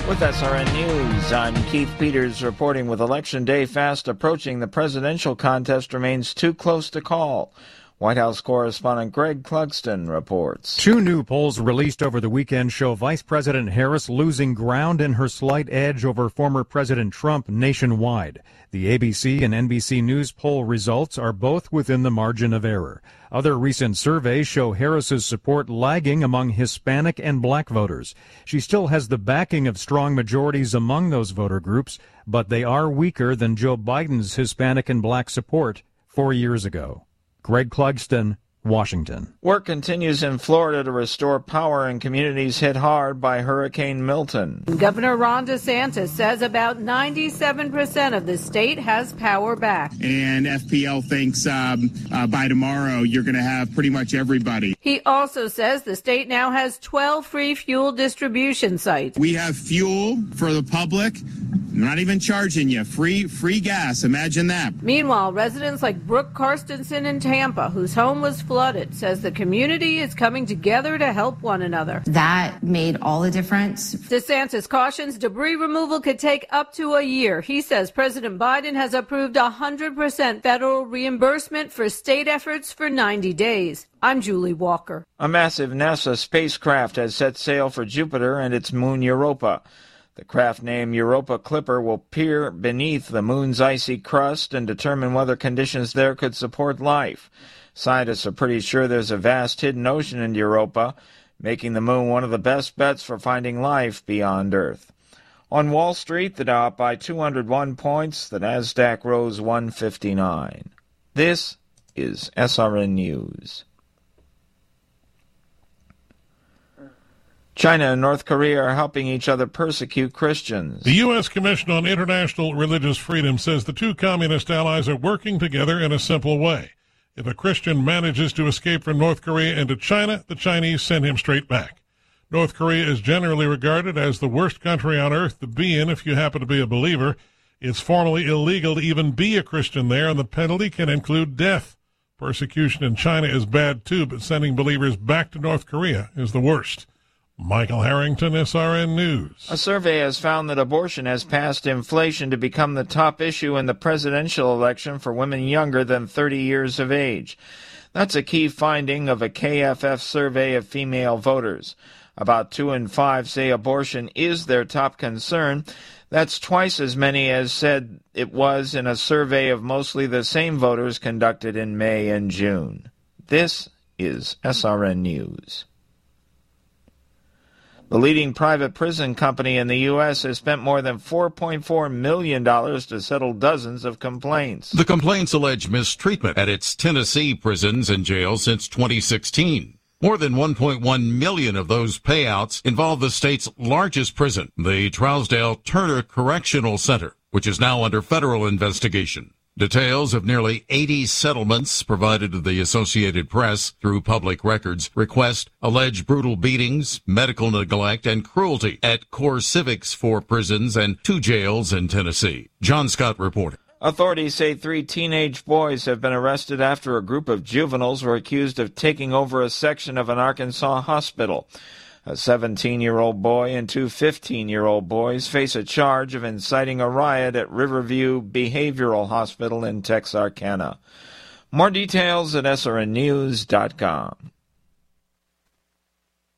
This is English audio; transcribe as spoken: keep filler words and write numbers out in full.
With S R N News, I'm Keith Peters reporting. With Election Day fast approaching, the presidential contest remains too close to call. White House correspondent Greg Clugston reports. Two new polls released over the weekend show Vice President Harris losing ground in her slight edge over former President Trump nationwide. The A B C and N B C News poll results are both within the margin of error. Other recent surveys show Harris's support lagging among Hispanic and black voters. She still has the backing of strong majorities among those voter groups, but they are weaker than Joe Biden's Hispanic and black support four years ago. Greg Clugston, Washington. Work continues in Florida to restore power in communities hit hard by Hurricane Milton. Governor Ron DeSantis says about ninety-seven percent of the state has power back. And F P L thinks um, uh, by tomorrow you're going to have pretty much everybody. He also says the state now has twelve free fuel distribution sites. We have fuel for the public. Not even charging you. Free free gas. Imagine that. Meanwhile, residents like Brooke Karstensen in Tampa, whose home was flooded, says the community is coming together to help one another. That made all the difference. DeSantis cautions debris removal could take up to a year. He says President Biden has approved one hundred percent federal reimbursement for state efforts for ninety days. I'm Julie Walker. A massive NASA spacecraft has set sail for Jupiter and its moon Europa. The craft named Europa Clipper will peer beneath the moon's icy crust and determine whether conditions there could support life. Scientists are pretty sure there's a vast hidden ocean in Europa, making the moon one of the best bets for finding life beyond Earth. On Wall Street, the Dow up by two hundred one points, the Nasdaq rose one fifty-nine. This is S R N News. China and North Korea are helping each other persecute Christians. The U S Commission on International Religious Freedom says the two communist allies are working together in a simple way. If a Christian manages to escape from North Korea into China, the Chinese send him straight back. North Korea is generally regarded as the worst country on earth to be in if you happen to be a believer. It's formally illegal to even be a Christian there, and the penalty can include death. Persecution in China is bad, too, but sending believers back to North Korea is the worst. Michael Harrington, S R N News. A survey has found that abortion has passed inflation to become the top issue in the presidential election for women younger than thirty years of age. That's a key finding of a K F F survey of female voters. About two in five say abortion is their top concern. That's twice as many as said it was in a survey of mostly the same voters conducted in May and June. This is S R N News. The leading private prison company in the U S has spent more than four point four million dollars to settle dozens of complaints. The complaints allege mistreatment at its Tennessee prisons and jails since twenty sixteen. More than one point one million of those payouts involve the state's largest prison, the Trousdale Turner Correctional Center, which is now under federal investigation. Details of nearly eighty settlements provided to the Associated Press through public records request alleged brutal beatings, medical neglect, and cruelty at CoreCivics four prisons and two jails in Tennessee. John Scott reported. Authorities say three teenage boys have been arrested after a group of juveniles were accused of taking over a section of an Arkansas hospital. A seventeen-year-old boy and two fifteen-year-old boys face a charge of inciting a riot at Riverview Behavioral Hospital in Texarkana. More details at S R N news dot com.